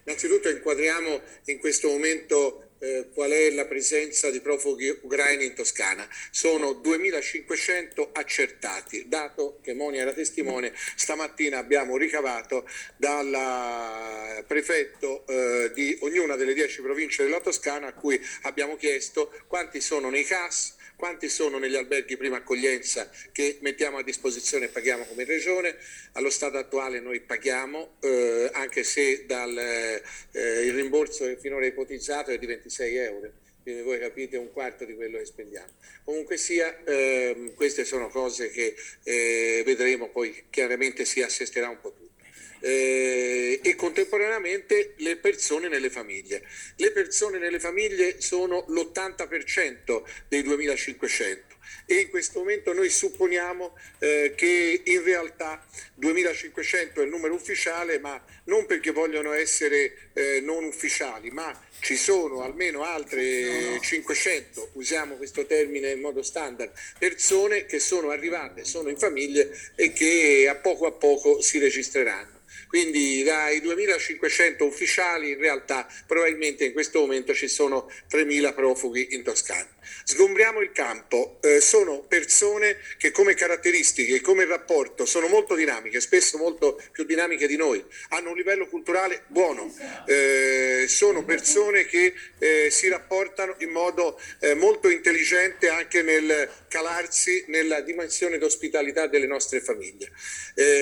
Innanzitutto inquadriamo in questo momento qual è la presenza di profughi ucraini in Toscana. Sono 2500 accertati, dato che Monia era testimone, stamattina abbiamo ricavato dal prefetto di ognuna delle 10 province della Toscana, a cui abbiamo chiesto quanti sono nei CAS, quanti sono negli alberghi prima accoglienza che mettiamo a disposizione e paghiamo come regione. Allo stato attuale noi paghiamo, anche se il rimborso che finora ipotizzato è di 26 euro, quindi voi capite un quarto di quello che spendiamo. Comunque sia, queste sono cose che vedremo, poi chiaramente si assesterà un po' tutto. E contemporaneamente le persone nelle famiglie. Le persone nelle famiglie sono l'80% dei 2500 e in questo momento noi supponiamo che in realtà 2500 è il numero ufficiale, ma non perché vogliono essere non ufficiali, ma ci sono almeno altre 500, usiamo questo termine in modo standard, persone che sono arrivate, sono in famiglie e che a poco si registreranno. Quindi dai 2500 ufficiali in realtà probabilmente in questo momento ci sono 3000 profughi in Toscana. Sgombriamo il campo, sono persone che come caratteristiche, come rapporto sono molto dinamiche, spesso molto più dinamiche di noi, hanno un livello culturale buono, sono persone che si rapportano in modo molto intelligente anche nel calarsi nella dimensione d'ospitalità delle nostre famiglie.